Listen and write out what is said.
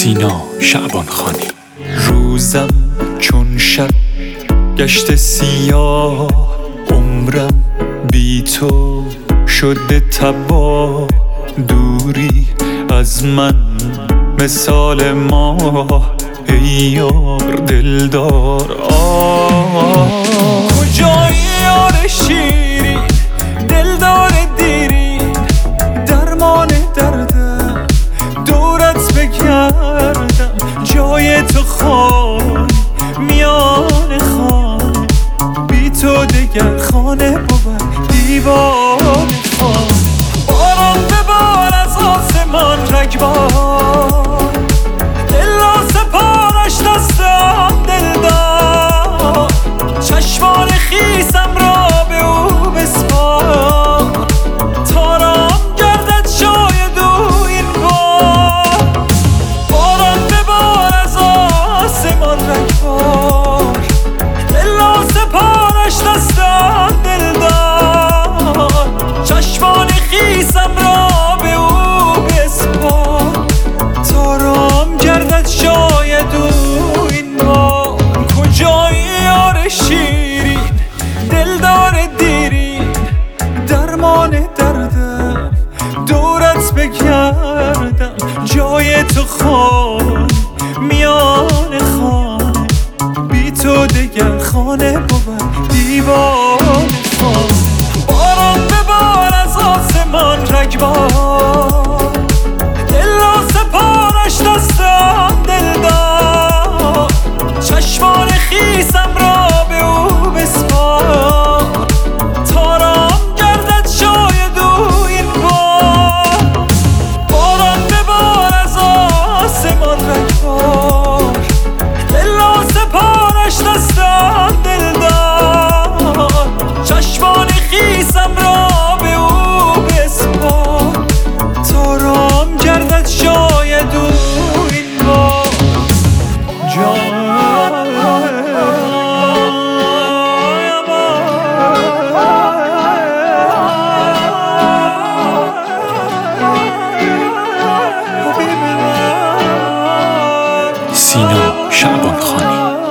سینا شعبانخانی. روزم چون شب گشت سیاه، عمرم بی تو شده تباه. دوری از من مثال ماه، ای یار دلدار. کجایی یار شیرین، دلدار دیرین، درمان دردم دورت بگردم. جای تو خانه میان خانه، بی تو دگر خانه بود دیوانه خانه. باران ببار از آسمان رگبار، دلا سپارش دستم دلدار. چشمان خیسم را به او بسپار، تارام گردد شاید او این بار. باران ببار از آسمان رگبار، دلا سپارش دستم دلدار. چشمان خیسم را به او بسپار، تارام گردد شاید او این بار. کجایی یار شیرین، دلدار دیرین، درمان دردم دورت بگردم. جای تو خانه میان خانه، بی تو دگر خانه بود دیوانه خانه. باران ببار از آسمان رگبار، دلا سپارش دستم دلدار. چشمان خیسم را به او بسپار، تارام گردد شاید او این بار. باران ببار از آسمان رگبار، دلا سپارش دستم دلدار. چشمان خیسم را به او بسپار، تارام گردد شاید او این بار. سینا شعبانخانی.